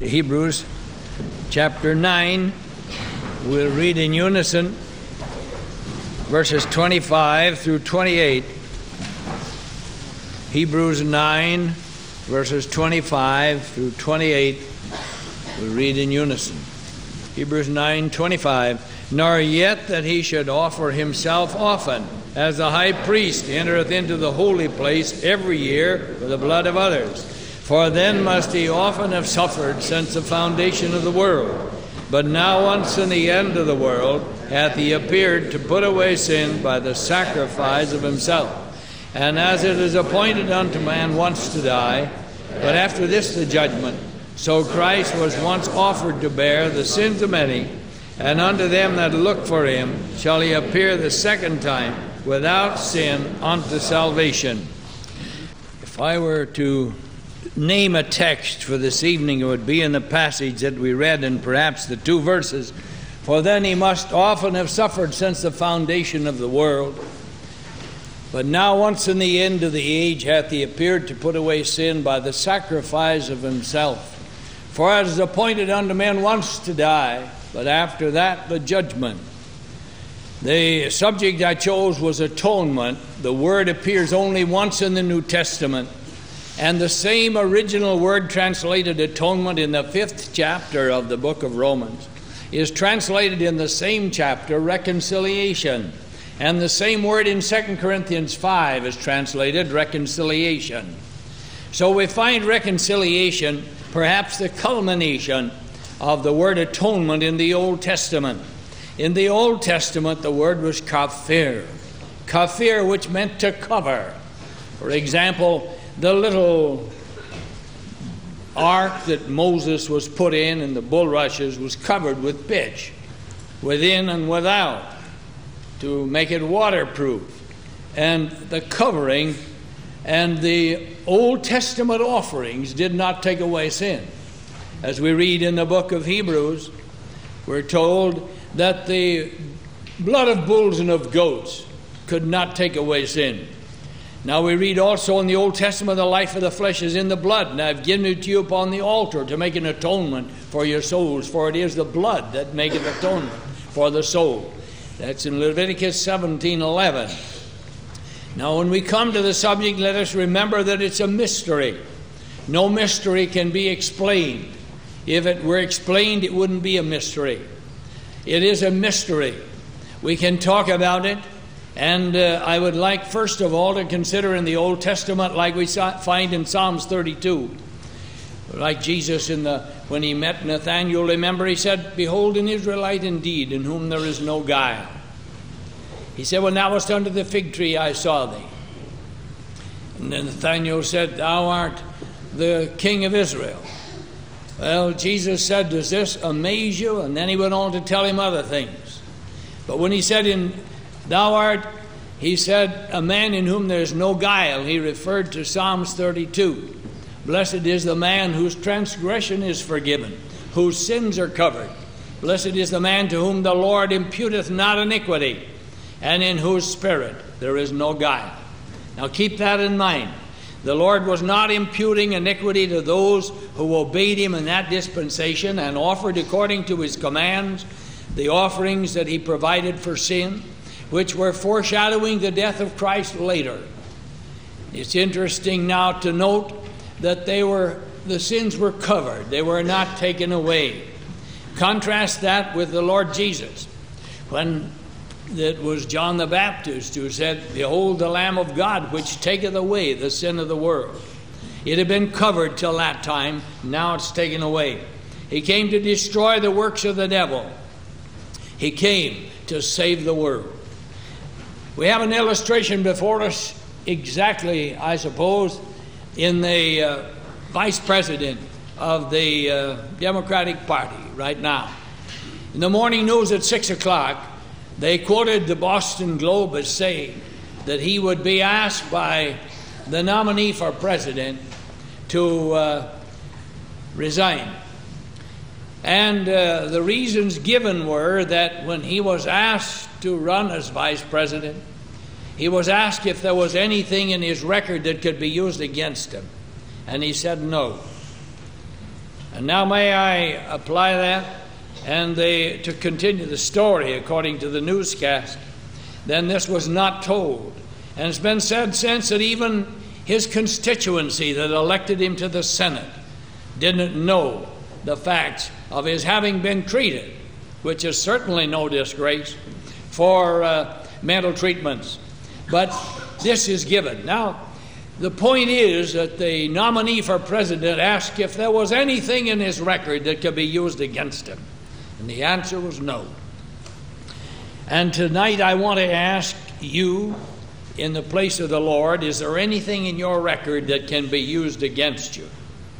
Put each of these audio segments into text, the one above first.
Hebrews chapter 9, we'll read in unison verses 25 through 28. Hebrews 9, verses 25 through 28, we'll read in unison. Hebrews 9:25. Nor yet that he should offer himself often, as the high priest entereth into the holy place every year with the blood of others. For then must he often have suffered since the foundation of the world. But now once in the end of the world hath he appeared to put away sin by the sacrifice of himself. And as it is appointed unto man once to die, but after this the judgment, so Christ was once offered to bear the sins of many, and unto them that look for him shall he appear the second time without sin unto salvation. If I were to name a text for this evening, it would be in the passage that we read, and perhaps the two verses. For then he must often have suffered since the foundation of the world. But now once in the end of the age hath he appeared to put away sin by the sacrifice of himself. For it is appointed unto men once to die, but after that the judgment. The subject I chose was atonement. The word appears only once in the New Testament. And the same original word translated atonement in the 5th chapter of the book of Romans is translated in the same chapter reconciliation. And the same word in 2 Corinthians 5 is translated reconciliation. So we find reconciliation perhaps the culmination of the word atonement in the Old Testament. In the Old Testament, the word was kafir. Kafir, which meant to cover. For example, the little ark that Moses was put in the bulrushes was covered with pitch, within and without, to make it waterproof. And the covering and the Old Testament offerings did not take away sin. As we read in the book of Hebrews, we're told that the blood of bulls and of goats could not take away sin. Now we read also in the Old Testament, the life of the flesh is in the blood, and I've given it to you upon the altar to make an atonement for your souls, for it is the blood that maketh atonement for the soul. That's in Leviticus 17:11. Now when we come to the subject, let us remember that it's a mystery. No mystery can be explained. If it were explained, it wouldn't be a mystery. It is a mystery. We can talk about it. And I would like, first of all, to consider in the Old Testament, like we find in Psalms 32, like Jesus when he met Nathanael, remember, he said, "Behold, an Israelite indeed, in whom there is no guile." He said, "When thou wast under the fig tree, I saw thee." And then Nathanael said, "Thou art the King of Israel." Well, Jesus said, "Does this amaze you?" And then he went on to tell him other things. But when he said he said, "a man in whom there is no guile," he referred to Psalms 32. Blessed is the man whose transgression is forgiven, whose sins are covered. Blessed is the man to whom the Lord imputeth not iniquity, and in whose spirit there is no guile. Now keep that in mind. The Lord was not imputing iniquity to those who obeyed him in that dispensation and offered according to his commands the offerings that he provided for sin, which were foreshadowing the death of Christ later. It's interesting now to note that the sins were covered. They were not taken away. Contrast that with the Lord Jesus, when it was John the Baptist who said, "Behold the Lamb of God, which taketh away the sin of the world." It had been covered till that time. Now it's taken away. He came to destroy the works of the devil. He came to save the world. We have an illustration before us exactly, I suppose, in the vice president of the Democratic Party right now. In the morning news at 6 o'clock, they quoted the Boston Globe as saying that he would be asked by the nominee for president to resign. And the reasons given were that when he was asked to run as vice president, he was asked if there was anything in his record that could be used against him. And he said no. And now may I apply that and to continue the story according to the newscast. Then this was not told. And it's been said since that even his constituency that elected him to the Senate didn't know the facts of his having been treated, which is certainly no disgrace, for mental treatments. But this is given. Now, the point is that the nominee for president asked if there was anything in his record that could be used against him. And the answer was no. And tonight I want to ask you, in the place of the Lord, is there anything in your record that can be used against you?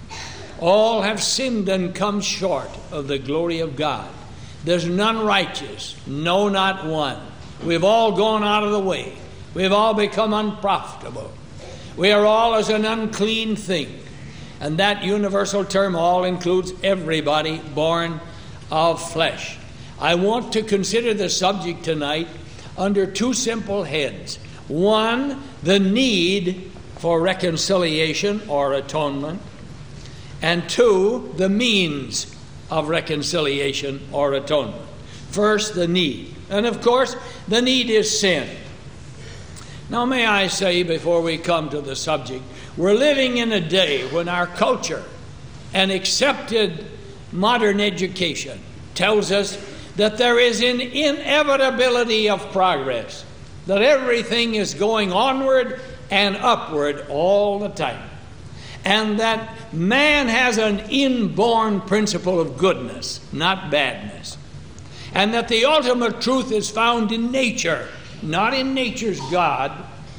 All have sinned and come short of the glory of God. There's none righteous, no, not one. We've all gone out of the way. We've all become unprofitable. We are all as an unclean thing. And that universal term all includes everybody born of flesh. I want to consider the subject tonight under two simple heads. One, the need for reconciliation or atonement. And two, the means of reconciliation or atonement. First, the need. And of course, the need is sin. Now, may I say, before we come to the subject, we're living in a day when our culture and accepted modern education tells us that there is an inevitability of progress, that everything is going onward and upward all the time, and that man has an inborn principle of goodness, not badness, and that the ultimate truth is found in nature, not in nature's God,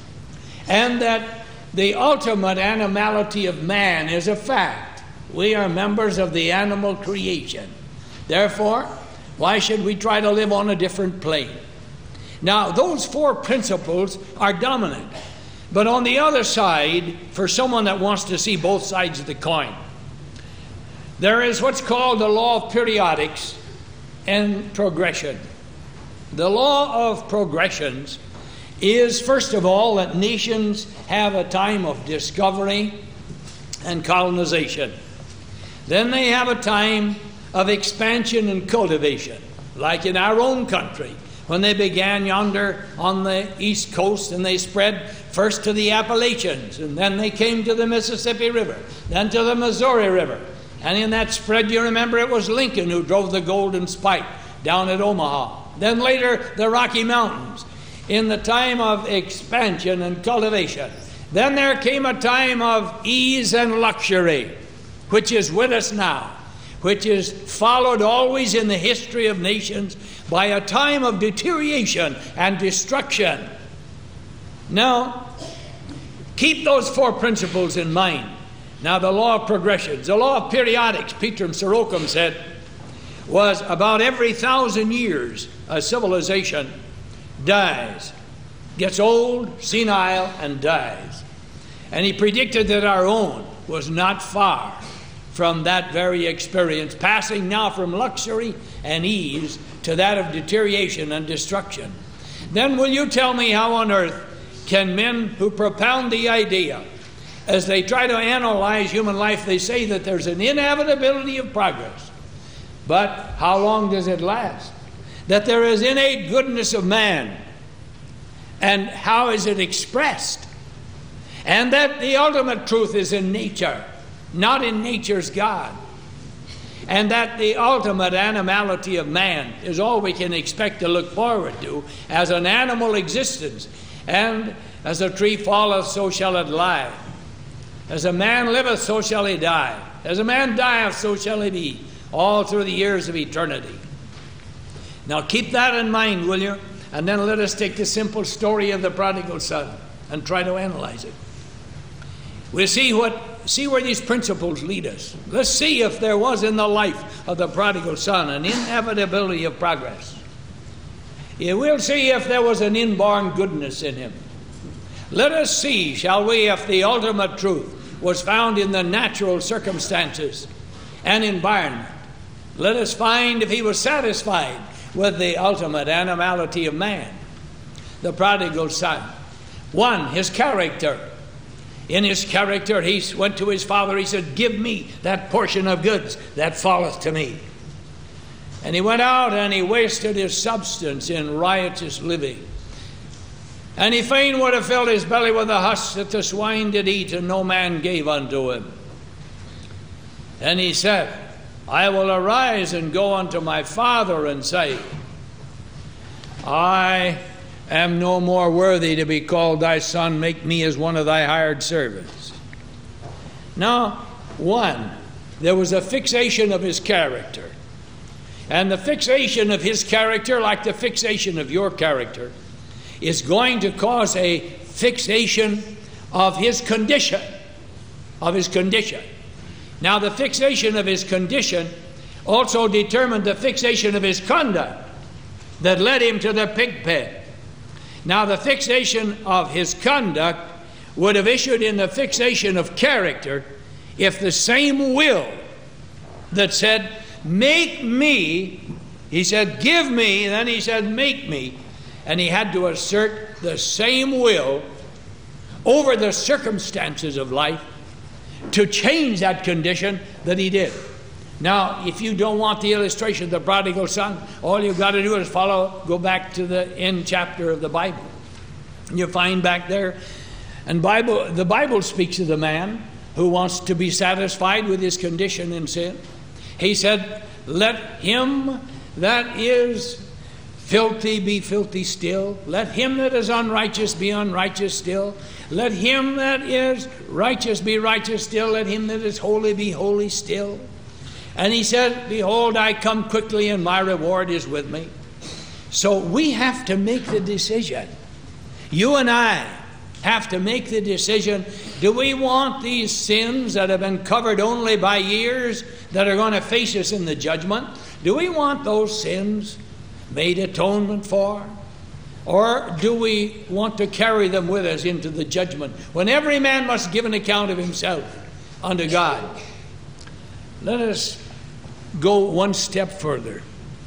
and that the ultimate animality of man is a fact. We are members of the animal creation. Therefore, why should we try to live on a different plane? Now, those four principles are dominant. But on the other side, for someone that wants to see both sides of the coin, there is what's called the law of periodics and progression. The law of progressions is, first of all, that nations have a time of discovery and colonization. Then they have a time of expansion and cultivation, like in our own country, when they began yonder on the East Coast and they spread first to the Appalachians, and then they came to the Mississippi River, then to the Missouri River. And in that spread, you remember, it was Lincoln who drove the Golden Spike down at Omaha. Then later, the Rocky Mountains, in the time of expansion and cultivation. Then there came a time of ease and luxury, which is with us now, which is followed always in the history of nations by a time of deterioration and destruction. Now, keep those four principles in mind. Now, the law of progressions, the law of periodics, Peter Sorokin said, was about every 1,000 years a civilization dies, gets old, senile, and dies. And he predicted that our own was not far from that very experience, passing now from luxury and ease to that of deterioration and destruction. Then will you tell me how on earth can men who propound the idea, as they try to analyze human life, they say that there's an inevitability of progress, but how long does it last? That there is innate goodness of man, and how is it expressed? And that the ultimate truth is in nature, not in nature's God. And that the ultimate animality of man is all we can expect to look forward to as an animal existence. And as a tree falleth, so shall it lie. As a man liveth, so shall he die. As a man dieth, so shall he be, all through the years of eternity. Now keep that in mind, will you? And then let us take the simple story of the prodigal son and try to analyze it. We'll see where these principles lead us. Let's see if there was in the life of the prodigal son an inevitability of progress. We'll see if there was an inborn goodness in him. Let us see, shall we, if the ultimate truth was found in the natural circumstances and environment. Let us find if he was satisfied with the ultimate animality of man. The prodigal son. One, his character. in his character. He went to his father. He said, give me that portion of goods that falleth to me. And he went out and he wasted his substance in riotous living. And he fain would have filled his belly with the husk that the swine did eat, and no man gave unto him. And he said, I will arise and go unto my father and say, I am no more worthy to be called thy son. Make me as one of thy hired servants. Now, there was a fixation of his character. And the fixation of his character, like the fixation of your character, is going to cause a fixation of his condition. Now, the fixation of his condition also determined the fixation of his conduct that led him to the pig pen. Now, the fixation of his conduct would have issued in the fixation of character if the same will that said, make me, he said, give me, then he said, make me. And he had to assert the same will over the circumstances of life to change that condition that he did. Now, if you don't want the illustration of the prodigal son, all you've got to do is go back to the end chapter of the Bible. And you find back there, and the Bible speaks of the man who wants to be satisfied with his condition in sin. He said, let him that is filthy be filthy still. Let him that is unrighteous be unrighteous still. Let him that is righteous be righteous still. Let him that is holy be holy still. And he said, behold, I come quickly, and my reward is with me. So we have to make the decision. You and I have to make the decision. Do we want these sins that have been covered only by years that are going to face us in the judgment? Do we want those sins made atonement for? Or do we want to carry them with us into the judgment, when every man must give an account of himself unto God? Let us go one step further.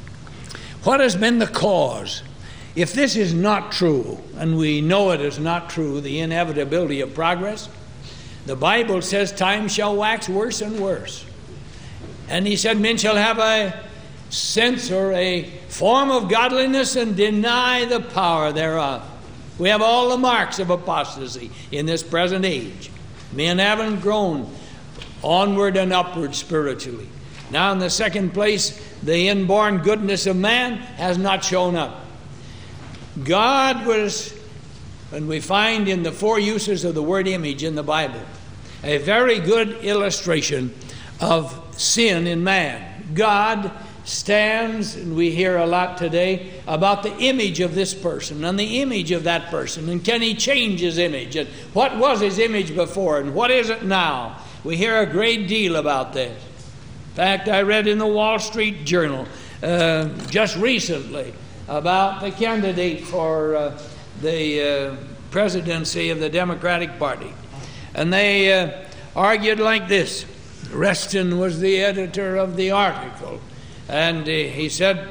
What has been the cause? If this is not true, and we know it is not true, the inevitability of progress, the Bible says time shall wax worse and worse. And he said men shall have a sense or a form of godliness and deny the power thereof. We have all the marks of apostasy in this present age. Men haven't grown onward and upward spiritually. Now, in the second place, the inborn goodness of man has not shown up. God was, and we find in the 4 uses of the word image in the Bible, a very good illustration of sin in man. God stands, and we hear a lot today about the image of this person and the image of that person, and can he change his image, and what was his image before and what is it now? We hear a great deal about this. In fact, I read in the Wall Street Journal just recently about the candidate for the presidency of the Democratic Party, and they argued like this. Reston was the editor of the article, and he said,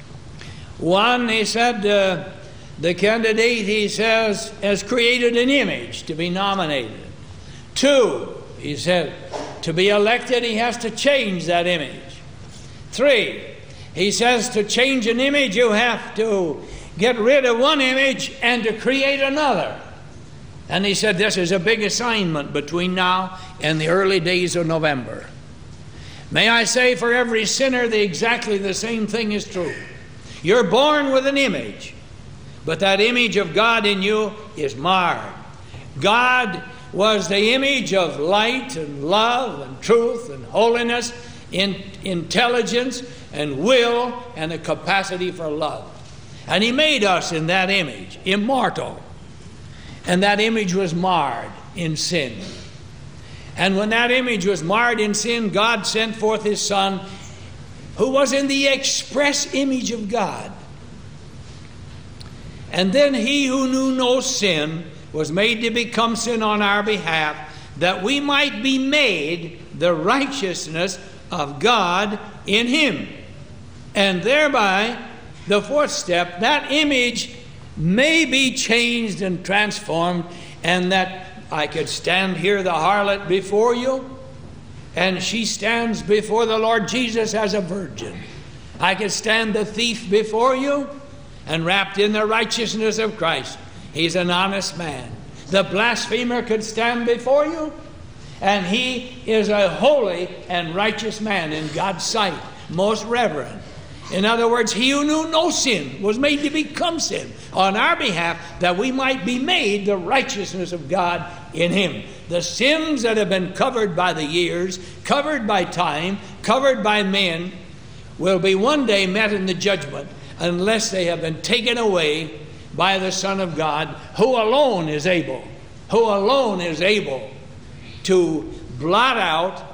the candidate, he says, has created an image to be nominated. 2, he said, to be elected, he has to change that image. 3, he says, to change an image, you have to get rid of one image and to create another. And he said, this is a big assignment between now and the early days of November. May I say, for every sinner, exactly the same thing is true. You're born with an image, but that image of God in you is marred. God was the image of light and love and truth and holiness, intelligence and will and a capacity for love. And he made us in that image, immortal. And that image was marred in sin. And when that image was marred in sin, God sent forth his Son, who was in the express image of God. And then he who knew no sin was made to become sin on our behalf, that we might be made the righteousness of God in him. And thereby, the 4th step, that image may be changed and transformed, and that I could stand here, the harlot, before you, and she stands before the Lord Jesus as a virgin. I could stand the thief before you, and wrapped in the righteousness of Christ, he's an honest man. The blasphemer could stand before you, and he is a holy and righteous man in God's sight, most reverend. In other words, he who knew no sin was made to become sin on our behalf, that we might be made the righteousness of God in him. The sins that have been covered by the years, covered by time, covered by men, will be one day met in the judgment unless they have been taken away by the Son of God, who alone is able to blot out.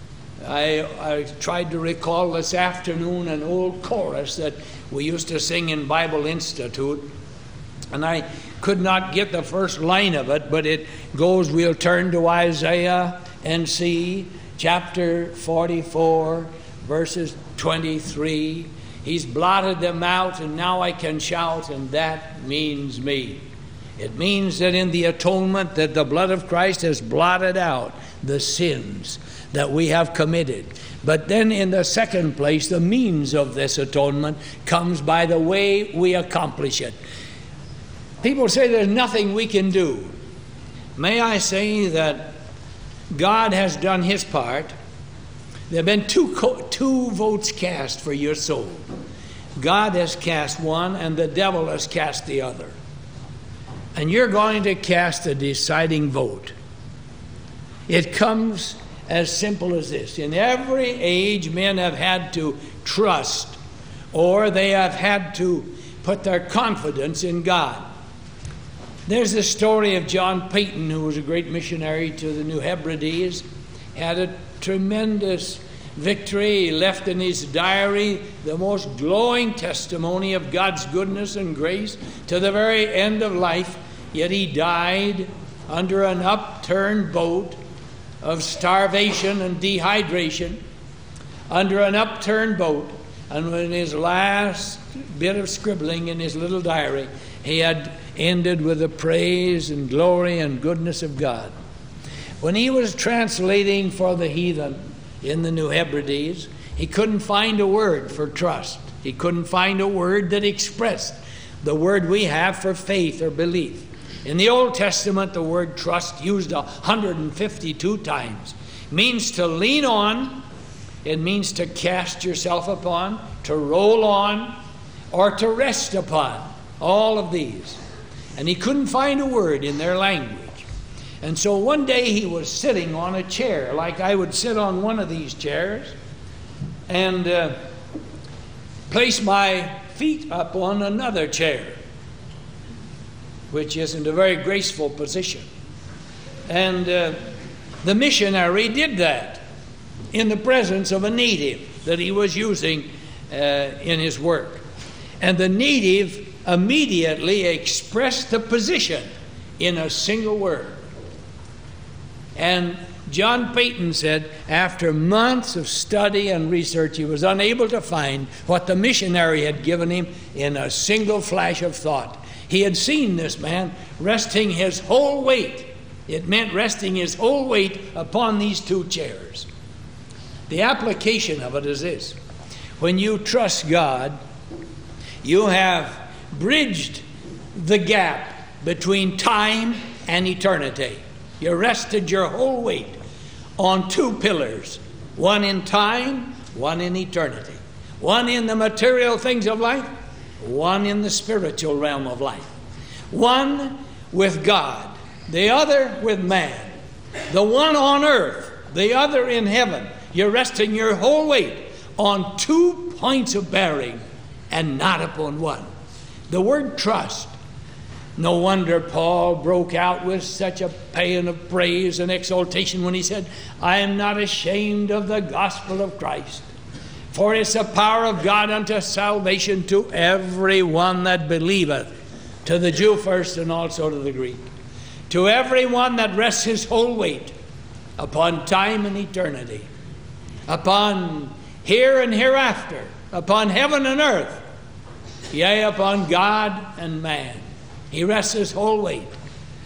I tried to recall this afternoon an old chorus that we used to sing in Bible Institute, and I could not get the first line of it, but it goes, we'll turn to Isaiah and see chapter 44, verses 23. He's blotted them out, and now I can shout, and that means me. It means that in the atonement, that the blood of Christ has blotted out the sins that we have committed. But then in the second place, the means of this atonement comes by the way we accomplish it. People say there's nothing we can do. May I say that God has done his part. There have been two votes cast for your soul. God has cast one, and the devil has cast the other. And you're going to cast a deciding vote. It comes as simple as this. In every age, men have had to trust, or they have had to put their confidence in God. There's the story of John Paton, who was a great missionary to the New Hebrides, had a tremendous victory. He left in his diary the most glowing testimony of God's goodness and grace to the very end of life, yet he died under an upturned boat of starvation and dehydration, under an upturned boat. And in his last bit of scribbling in his little diary, he had ended with the praise and glory and goodness of God. When he was translating for the heathen in the New Hebrides, he couldn't find a word for trust. He couldn't find a word that expressed the word we have for faith or belief. In the Old Testament, the word trust, used 152 times, means to lean on. It means to cast yourself upon, to roll on, or to rest upon. All of these. And he couldn't find a word in their language. And so one day he was sitting on a chair, like I would sit on one of these chairs, and place my feet up on another chair, which isn't a very graceful position. And the missionary did that in the presence of a native that he was using in his work. And the native immediately expressed the position in a single word. And John Paton said, after months of study and research, he was unable to find what the missionary had given him in a single flash of thought. He had seen this man resting his whole weight. It meant resting his whole weight upon these two chairs. The application of it is this. When you trust God, you have bridged the gap between time and eternity. You rested your whole weight on two pillars, one in time, one in eternity, one in the material things of life, one in the spiritual realm of life, one with God, the other with man, the one on earth, the other in heaven. You're resting your whole weight on 2 points of bearing and not upon one. The word trust. No wonder Paul broke out with such a paean of praise and exaltation when he said, I am not ashamed of the gospel of Christ, for it's the power of God unto salvation to every one that believeth, to the Jew first and also to the Greek. To every one that rests his whole weight upon time and eternity, upon here and hereafter, upon heaven and earth, yea, upon God and man. He rests his whole weight.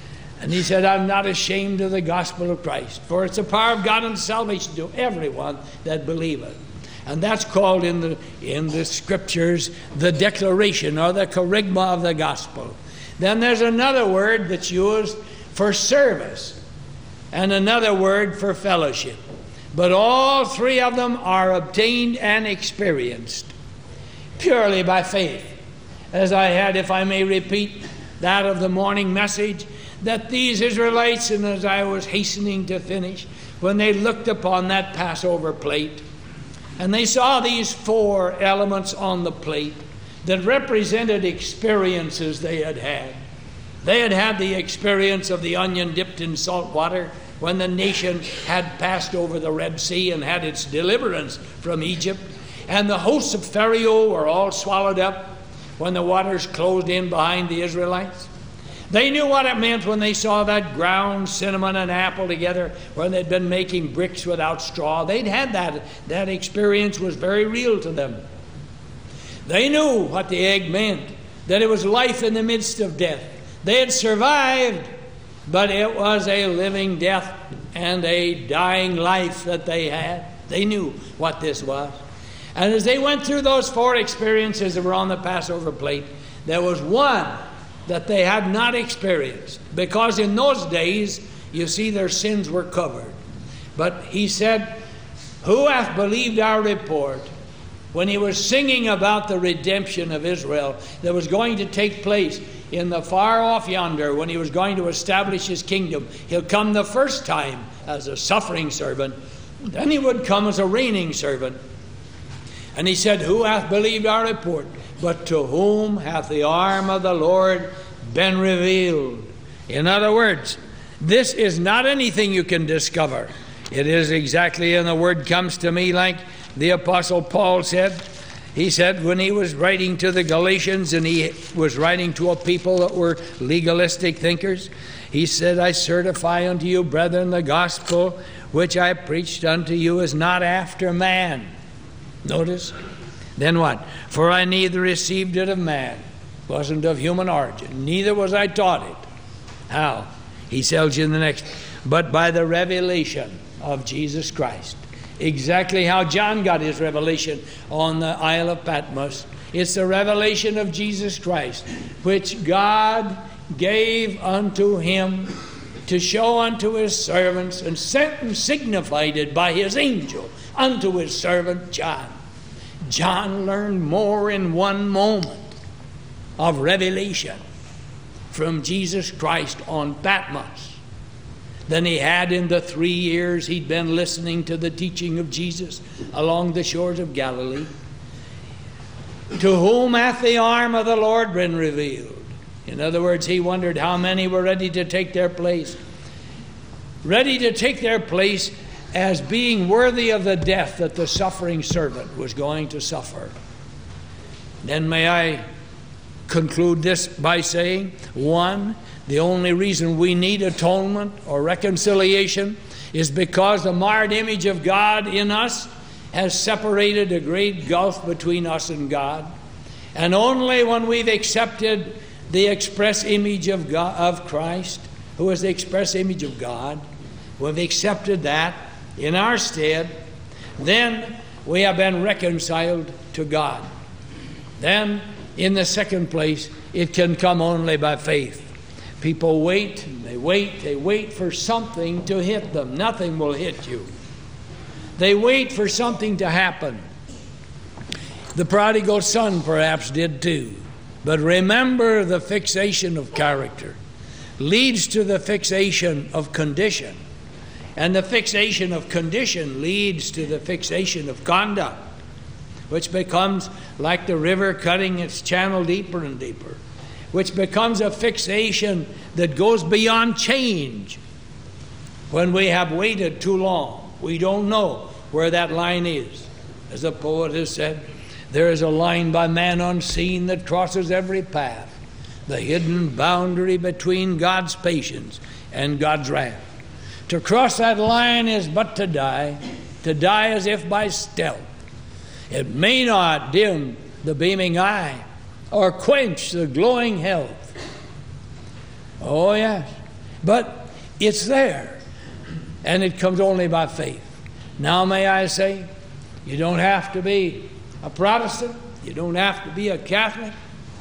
And he said, I'm not ashamed of the gospel of Christ, for it's the power of God unto salvation to everyone that believeth. And that's called in the scriptures the declaration or the kerygma of the gospel. Then there's another word that's used for service and another word for fellowship. But all three of them are obtained and experienced purely by faith. As I had, if I may repeat that of the morning message, that these Israelites, and as I was hastening to finish, when they looked upon that Passover plate, and they saw these four elements on the plate that represented experiences they had had. They had had the experience of the onion dipped in salt water when the nation had passed over the Red Sea and had its deliverance from Egypt. And the hosts of Pharaoh were all swallowed up when the waters closed in behind the Israelites. They knew what it meant when they saw that ground cinnamon and apple together when they'd been making bricks without straw. They'd had that. That experience was very real to them. They knew what the egg meant, that it was life in the midst of death. They had survived, but it was a living death and a dying life that they had. They knew what this was. And as they went through those four experiences that were on the Passover plate, there was one that they had not experienced, because in those days, you see, their sins were covered. But he said, who hath believed our report? When he was singing about the redemption of Israel that was going to take place in the far off yonder, when he was going to establish his kingdom, he'll come the first time as a suffering servant, then he would come as a reigning servant. And he said, who hath believed our report? But to whom hath the arm of the Lord been revealed? In other words, this is not anything you can discover. It is exactly, and the word comes to me like the Apostle Paul said. He said when he was writing to the Galatians, and he was writing to a people that were legalistic thinkers, he said, I certify unto you, brethren, the gospel which I preached unto you is not after man. Notice. Then what? For I neither received it of man, wasn't of human origin, neither was I taught it. How? He tells you in the next, but by the revelation of Jesus Christ. Exactly how John got his revelation on the Isle of Patmos. It's the revelation of Jesus Christ, which God gave unto him to show unto his servants, and sent and signified it by his angel unto his servant John. John learned more in one moment of revelation from Jesus Christ on Patmos than he had in the 3 years he'd been listening to the teaching of Jesus along the shores of Galilee. To whom hath the arm of the Lord been revealed? In other words, he wondered how many were ready to take their place. Ready to take their place as being worthy of the death that the suffering servant was going to suffer. Then may I conclude this by saying, one, the only reason we need atonement or reconciliation is because the marred image of God in us has separated a great gulf between us and God. And only when we've accepted the express image of God, of Christ, who is the express image of God, we've accepted that in our stead, then we have been reconciled to God. Then, in the second place, it can come only by faith. People wait, and they wait for something to hit them. Nothing will hit you. They wait for something to happen. The prodigal son perhaps did too. But remember, the fixation of character leads to the fixation of condition. And the fixation of condition leads to the fixation of conduct, which becomes like the river cutting its channel deeper and deeper, which becomes a fixation that goes beyond change. When we have waited too long, we don't know where that line is. As a poet has said, there is a line by man unseen that crosses every path, the hidden boundary between God's patience and God's wrath. To cross that line is but to die as if by stealth. It may not dim the beaming eye or quench the glowing health. Oh yes, But it's there, and it comes only by faith. Now may I say, you don't have to be a Protestant. You don't have to be a Catholic.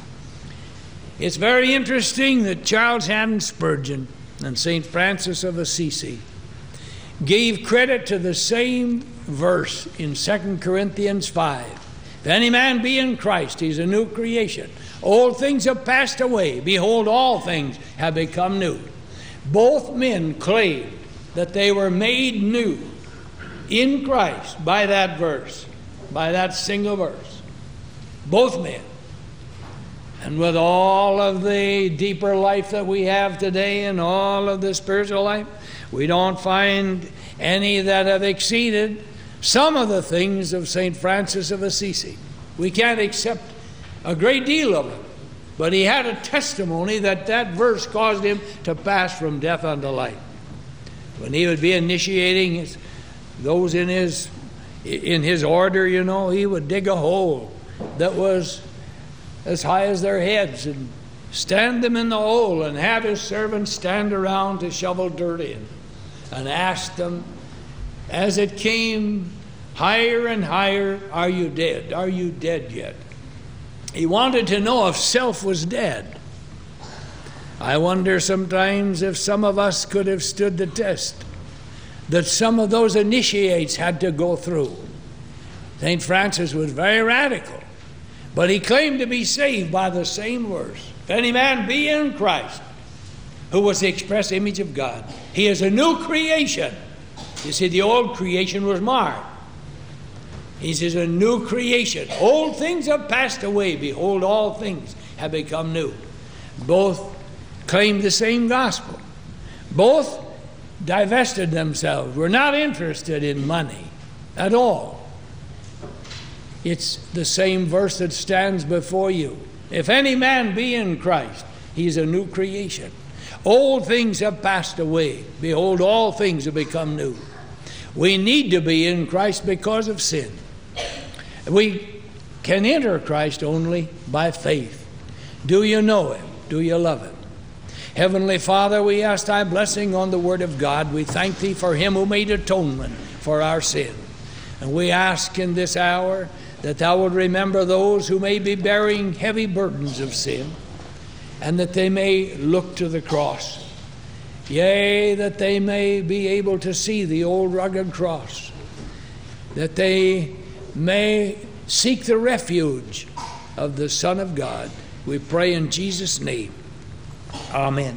It's very interesting that Charles Haddon Spurgeon and St. Francis of Assisi gave credit to the same verse in 2 Corinthians 5. If any man be in Christ, he's a new creation. Old things have passed away. Behold, all things have become new. Both men claimed that they were made new in Christ by that verse, by that single verse. Both men. And with all of the deeper life that we have today and all of the spiritual life, we don't find any that have exceeded some of the things of St. Francis of Assisi. We can't accept a great deal of it, but he had a testimony that that verse caused him to pass from death unto life. When he would be initiating those in his order, he would dig a hole that was as high as their heads and stand them in the hole and have his servants stand around to shovel dirt in and ask them as it came higher and higher, are you dead? Are you dead yet? He wanted to know if self was dead. I wonder sometimes if some of us could have stood the test that some of those initiates had to go through. St. Francis was very radical, but he claimed to be saved by the same verse. If any man be in Christ, who was the express image of God, he is a new creation. You see, the old creation was marred. He says, a new creation. Old things have passed away. Behold, all things have become new. Both claimed the same gospel. Both divested themselves. Were not interested in money at all. It's the same verse that stands before you. If any man be in Christ, he's a new creation. Old things have passed away. Behold, all things have become new. We need to be in Christ because of sin. We can enter Christ only by faith. Do you know him? Do you love him? Heavenly Father, we ask thy blessing on the word of God. We thank thee for him who made atonement for our sin. And we ask in this hour that thou would remember those who may be bearing heavy burdens of sin, and that they may look to the cross. Yea, that they may be able to see the old rugged cross, that they may seek the refuge of the Son of God. We pray in Jesus' name. Amen.